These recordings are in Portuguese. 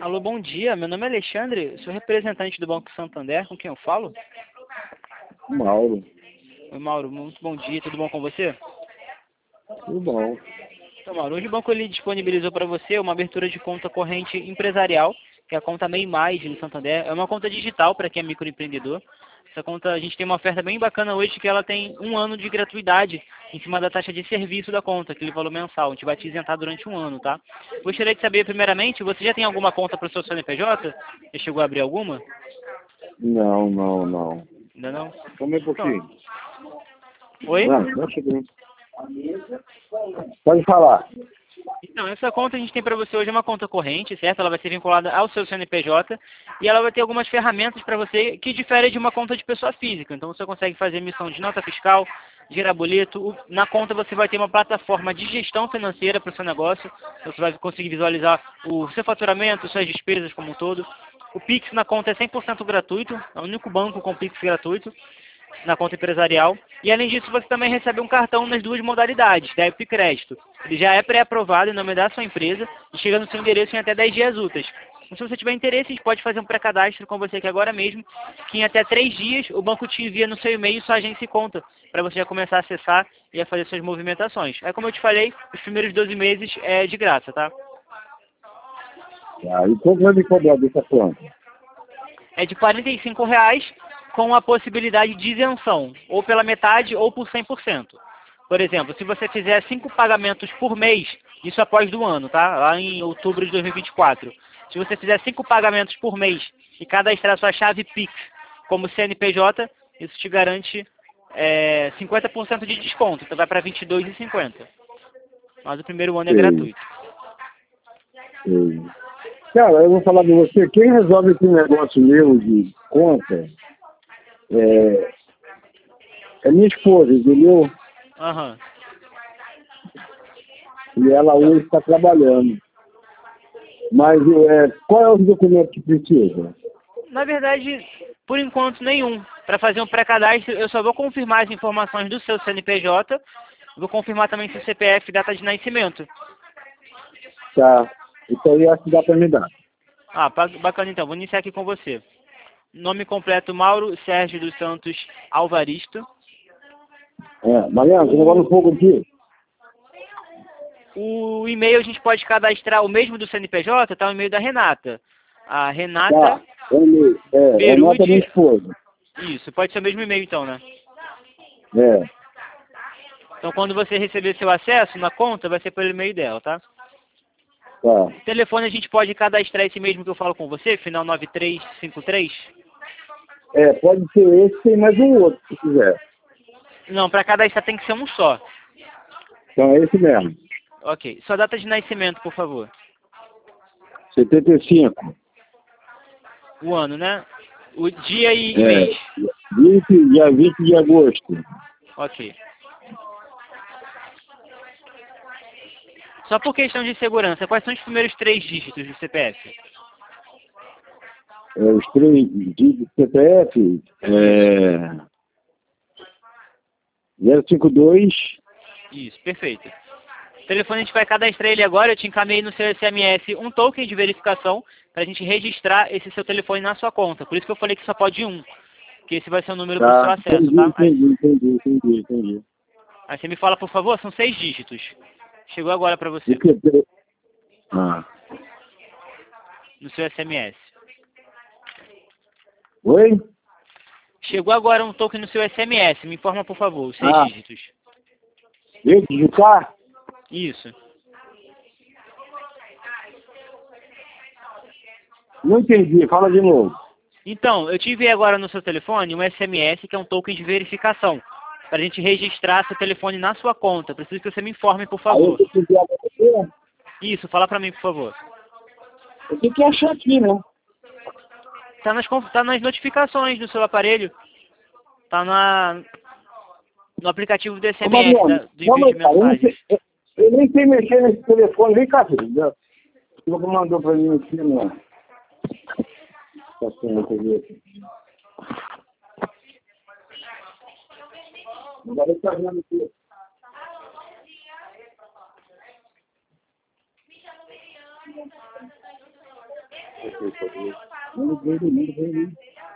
Alô, bom dia. Meu nome é Alexandre, sou representante do Banco Santander. Com quem eu falo? Mauro, Oi, Mauro, muito bom dia. Tudo bom com você? tudo bom. Então, Mauro, hoje o banco ele disponibilizou para você uma abertura de conta corrente empresarial, que é a conta MEI Mais no Santander. É uma conta digital para quem é microempreendedor. Essa conta, a gente tem uma oferta bem bacana hoje, que ela tem 1 ano de gratuidade em cima da taxa de serviço da conta, aquele valor mensal. A gente vai te isentar durante 1 ano, tá? Gostaria de saber, primeiramente, você já tem alguma conta para o seu CNPJ? Já chegou a abrir alguma? Não. Ainda não? Calma aí um Então, pouquinho. oi? Não cheguei. Pode falar. Então, essa conta a gente tem para você hoje é uma conta corrente, certo? Ela vai ser vinculada ao seu CNPJ e ela vai ter algumas ferramentas para você que diferem de uma conta de pessoa física. Então, você consegue fazer emissão de nota fiscal, gerar boleto. Na conta você vai ter uma plataforma de gestão financeira para o seu negócio. Então, você vai conseguir visualizar o seu faturamento, suas despesas como um todo. O Pix na conta é 100% gratuito, é o único banco com Pix gratuito na conta empresarial. E além disso, você também recebe um cartão nas duas modalidades, débito e crédito. Ele já é pré-aprovado em nome da sua empresa e chega no seu endereço em até 10 dias úteis. Então, se você tiver interesse, a gente pode fazer um pré-cadastro com você aqui agora mesmo, que em até 3 dias o banco te envia no seu e-mail sua agência e conta, para você já começar a acessar e a fazer suas movimentações. Aí, como eu te falei, os primeiros 12 meses é de graça, tá? Tá, e quanto vai me cobrar dessa conta? É de R$ 45 com a possibilidade de isenção, ou pela metade ou por 100%. Por exemplo, se você fizer 5 pagamentos por mês, isso após do ano, tá? Lá em outubro de 2024. Se você fizer 5 pagamentos por mês e cadastrar sua chave Pix como CNPJ, isso te garante 50% de desconto. Então vai para R$ 22,50. Mas o primeiro ano é Sei, gratuito. sei. Cara, eu vou falar de você. Quem resolve esse negócio meu de conta é minha esposa, entendeu? Aham. E ela hoje está trabalhando. Mas qual é o documento que precisa? Na verdade, por enquanto nenhum. Para fazer um pré-cadastro, eu só vou confirmar as informações do seu CNPJ, vou confirmar também seu CPF e data de nascimento. Tá. Então eu acho que dá para me dar. Ah, bacana então, vou iniciar aqui com você. Nome completo, Mauro Sérgio dos Santos Alvaristo. Mariana, você agora um pouco aqui. O e-mail a gente pode cadastrar o mesmo do CNPJ, tá? O e-mail da Renata. A Renata Tá. É nota minha Berude. esposa. Isso, pode ser o mesmo e-mail então, né? É. Então quando você receber seu acesso na conta, vai ser pelo e-mail dela, tá? Tá. Telefone a gente pode cadastrar esse mesmo que eu falo com você, final 9353? Pode ser esse, tem mais um outro, se quiser. Não, para cadastrar tem que ser um só. Então é esse mesmo. Ok. Sua data de nascimento, por favor. 75. O ano, né? O dia e mês. Dia 20 de agosto. Ok. Só por questão de segurança, quais são os primeiros 3 dígitos do CPF? Os 3 dígitos do CPF. 052. Isso, perfeito. O telefone a gente vai cadastrar ele agora, eu te encaminhei no seu SMS um token de verificação para a gente registrar esse seu telefone na sua conta. Por isso que eu falei que só pode um, que esse vai ser o número do seu Tá. acesso, tá? Entendi. Aí você me fala, por favor, são 6 dígitos. Chegou agora para você, Ah. no seu SMS. Oi? Chegou agora um token no seu SMS, me informa, por favor, os 6 Ah. dígitos. Eu digitar? Isso. Não entendi. Fala de novo. Então, eu te enviei agora no seu telefone um SMS que é um token de verificação, para a gente registrar seu telefone na sua conta. Preciso que você me informe, por Aí favor. eu tenho que enviar pra você? Isso, fala para mim, por favor. Eu tenho que achar aqui, né? Tá nas notificações do seu aparelho. Tá no aplicativo do Ô, SMS, Mariana, do envio calma de aí, cara. mensagens. Eu nem sei mexer nesse telefone. Vem cá, filho. O que mandou pra mim aqui, né? Tá sendo, quer ver? Agora ele tá vendo aqui. Manda pra ele.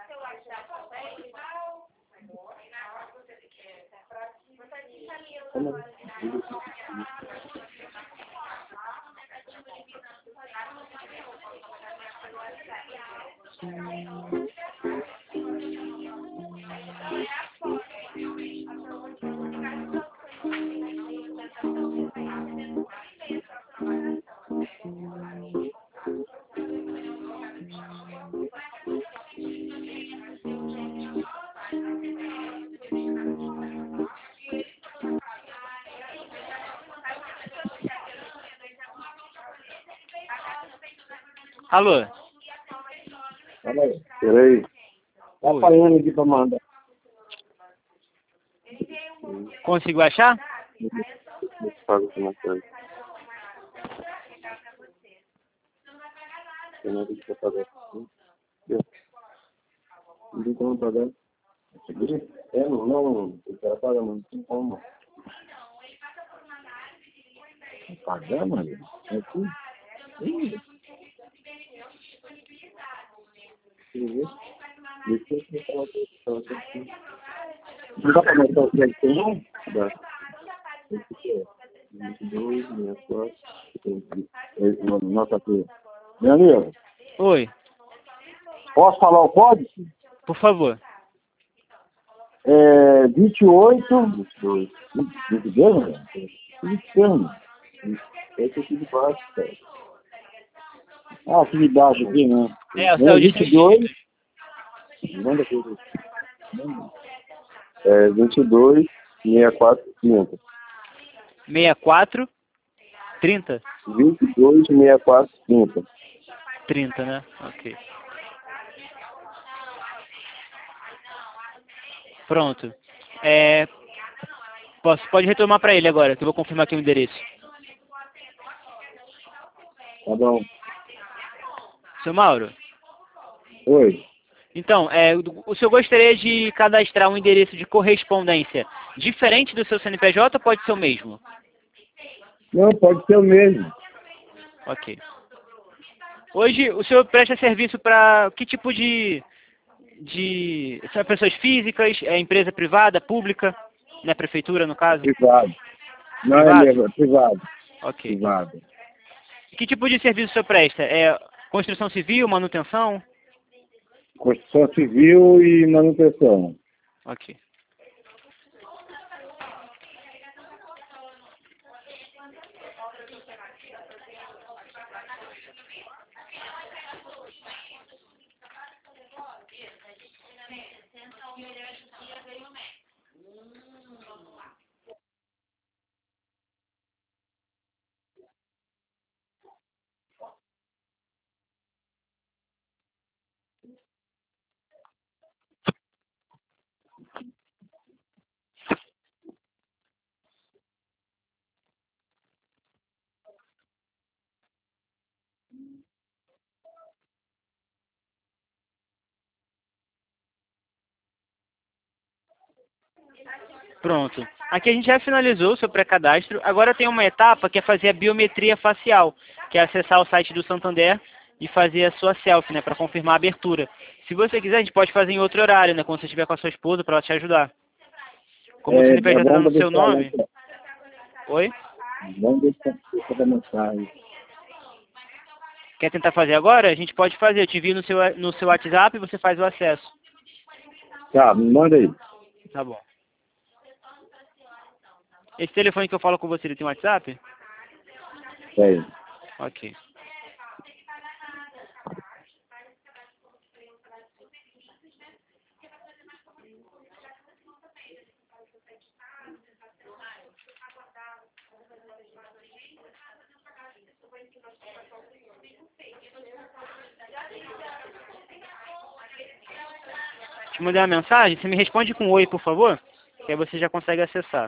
Alô? Peraí. Tá Oi. falando aqui pra mandar. Conseguiu achar? Pago essa matéria. Tem nada que pra pagar. Não tem como pagar. É, não. O cara paga, mas não tem como. Pagar, mano? É tudo. Não dá pra mostrar o crédito, não? Dá. 22, 64, nota aqui. Meu amigo, Oi. posso falar o código? Por favor. 28. 22, mano? 22, esse aqui de baixo, cara. Ah, aqui de baixo, aqui, né? É, o céu de 22. Manda aqui. 22, 64, 30. 64, 30? 22, 64, 30. 30, né? Ok. Pronto. Pode retomar para ele agora, que eu vou confirmar aqui o endereço. Tá bom. Seu Mauro? Oi. Então, o senhor gostaria de cadastrar um endereço de correspondência diferente do seu CNPJ ou pode ser o mesmo? Não, pode ser o mesmo. Ok. Hoje, o senhor presta serviço para que tipo são pessoas físicas, empresa privada, pública, né, prefeitura no caso? Privado. Não Privado? é privado. Ok. Privado. Que tipo de serviço o senhor presta? Construção civil, manutenção? Construção civil e manutenção. Ok. Pronto. Aqui a gente já finalizou o seu pré-cadastro. Agora tem uma etapa que é fazer a biometria facial, que é acessar o site do Santander e fazer a sua selfie, né, para confirmar a abertura. Se você quiser, a gente pode fazer em outro horário, né, quando você estiver com a sua esposa, para ela te ajudar. Como o CNPJ está no seu nome... Oi? Vamos deixar a mensagem. Quer tentar fazer agora? A gente pode fazer. Eu te envio no seu WhatsApp e você faz o acesso. Tá, me manda aí. Tá bom. Esse telefone que eu falo com você, ele tem WhatsApp? Tem. Ok. Te mandei uma mensagem, você me responde com oi, por favor, que aí você já consegue acessar.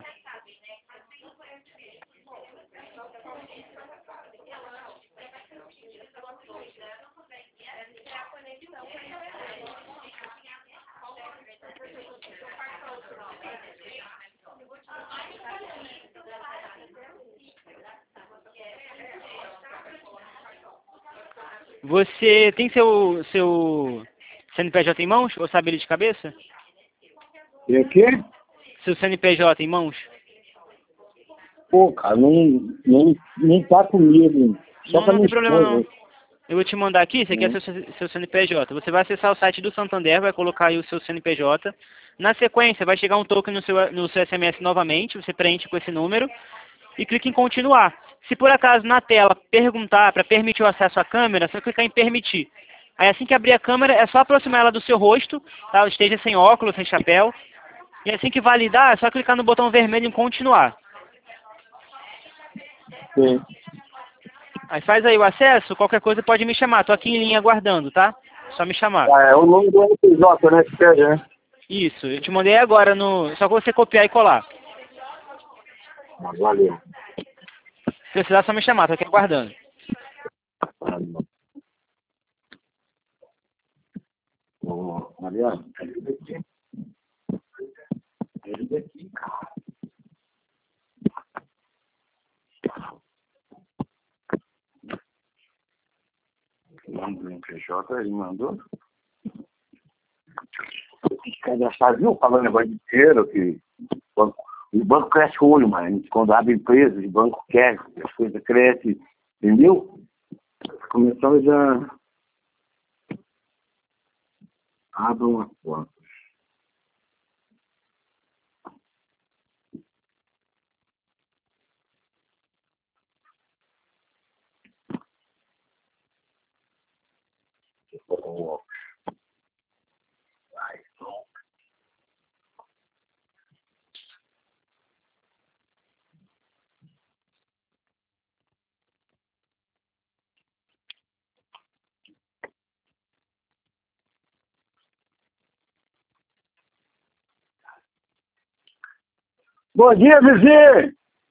Você tem seu CNPJ em mãos ou sabe ele de cabeça? E o quê? Seu CNPJ em mãos? Pô, cara, nem tá comigo. Só Não, pra não minha tem problema não. esposa. Eu vou te mandar aqui, esse aqui é seu CNPJ. Você vai acessar o site do Santander, vai colocar aí o seu CNPJ. Na sequência, vai chegar um token no seu SMS novamente, você preenche com esse número e clica em continuar. Se por acaso na tela perguntar para permitir o acesso à câmera, você vai clicar em permitir. Aí assim que abrir a câmera, é só aproximar ela do seu rosto, tá? Esteja sem óculos, sem chapéu. E assim que validar, é só clicar no botão vermelho em continuar. Sim. Aí faz aí o acesso, qualquer coisa pode me chamar. Tô aqui em linha aguardando, tá? Só me chamar. Ah, é o nome do NPJ, né? Que pede, né? Isso, eu te mandei agora no. Só que você copiar e colar. Ah, valeu. Se precisar, só me chamar, tô aqui aguardando. Ah, não. Ô, Mariano, ajuda aqui. Ajuda aqui, cara. Manda o NPJ, ele mandou. Já viu falando negócio de dinheiro, que o banco cresce o olho, mas quando abre empresa, o banco quer, as coisas crescem, entendeu? Começando já abre uma conta. Bom dia, vizinho!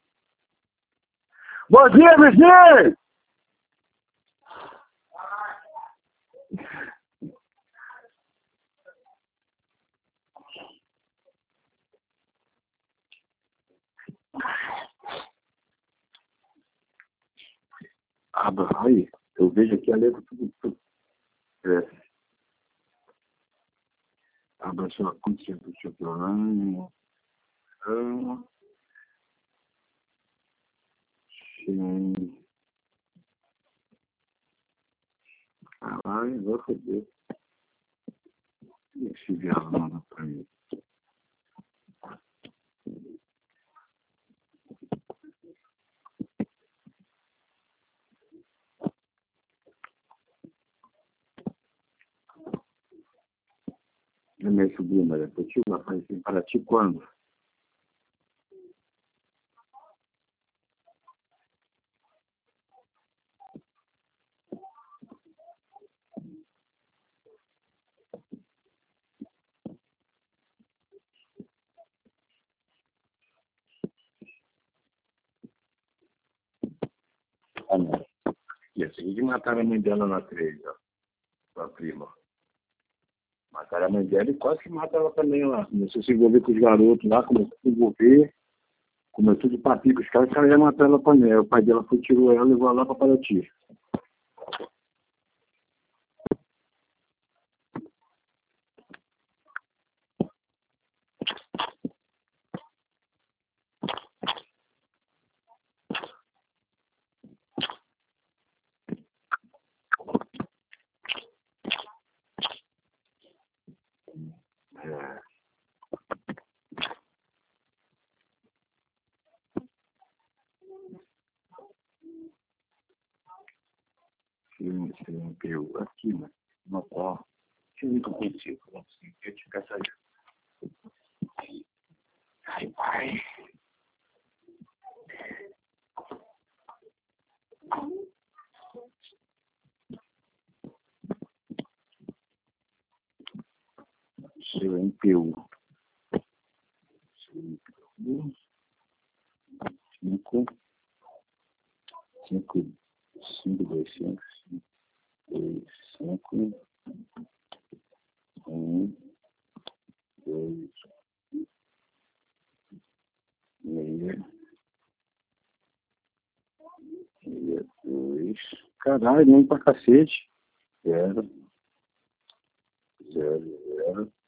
Bom dia, vizinho! Abra, aí, eu vejo aqui a letra tudo cresce. Abra sua conta do seu plano. Sim. Caralho, vou foder. Esse viado manda pra mim. É minha sobrinha, né? Eu tive uma aparecer para ti quando? Ah, não. E assim, de matar a mãe dela na 3, ó. Sua prima. Mataram a mãe dela e quase que mata ela também lá. Começou a se envolver com os garotos lá, começou a se envolver. Começou de papi com os caras iam matar ela também. Aí o pai dela foi, tirou ela e levou ela lá pra Paraty. É. Sim, eu aqui, né? Não, ó. Eu nunca consigo. Assim, eu te peço ajuda. Ai, pai. Seu MPU. Seu MPU. 5, 5, 5, 2, 5, 2, 5, 1, 2, 6, 6, 2. Caralho, nem pra cacete. 0, 0, 0.